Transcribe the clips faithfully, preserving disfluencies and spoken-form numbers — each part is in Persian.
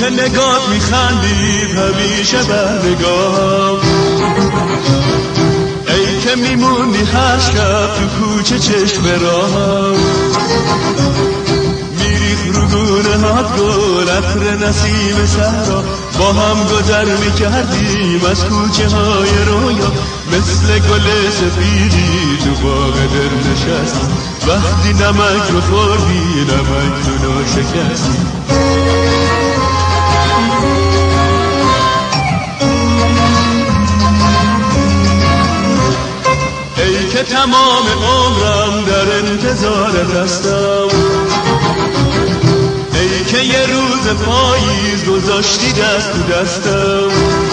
که نگاه میخندید همیشه بر نگاه، ای که میموندی هر شب تو کوچه چشم راه، میریخ رو گونه هات گل عطر نسیم صحرا، با هم گذر میکردیم از کوچه های رویا، مثل گل سفیدی تو باغ دل نشستی، وقتی نمک رو خوردی نمک تو ناشکستی. ای که تمام عمرم در انتظارت هستم، ای که یه روز پاییز گذاشتی دست تو دستم،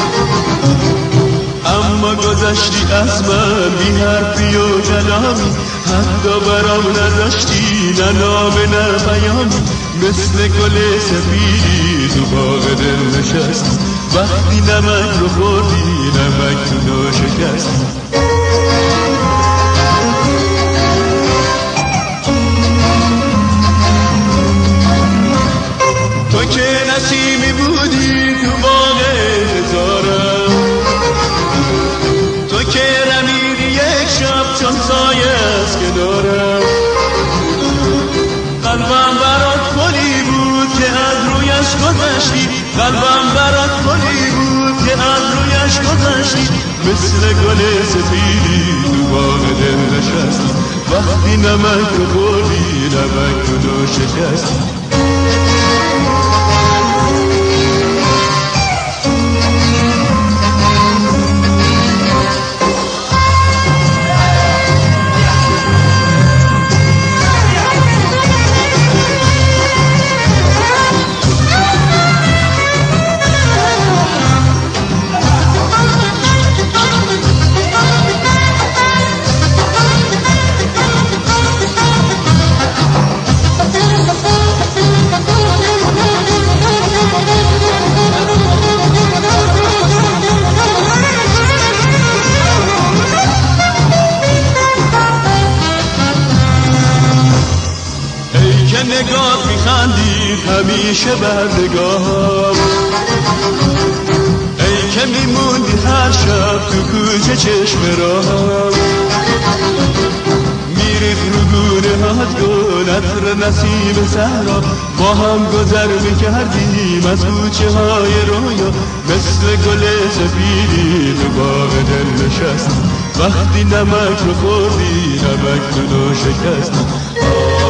اما گذشتی از من بی حرفی و کلامی، حتی برام نذاشتی نه نامه نه پیامی، مثل گل سفیدی تو باغ دل نشستی، وقتی نمک رو خوردی نمک تو ناشکستی. تو که نسیمی بودی تو باغ انتظارم، تو که رمیدی یک شب چون سایه از کنارم، قلبم برات پلی بود که از رویش گذشتی، قلبم برات پلی بود که از رویش گذشتی، مثل گل سفیدی تو باغ دل نشستی، وقتی نمک رو خوردی نمک تو ناشکستی. نگاه میخندید همیشه بر نگاه، ای که میموندی هر شب تو کوچه چشم راه، میریخ رو گونه هات گل عطر نسیم صحرا، با هم گذر میکردیم از کوچه های رویا، مثل گل سفیدی تو باغ دل نشستی، وقتی نمک رو خوردی نمک تو ناشکستی.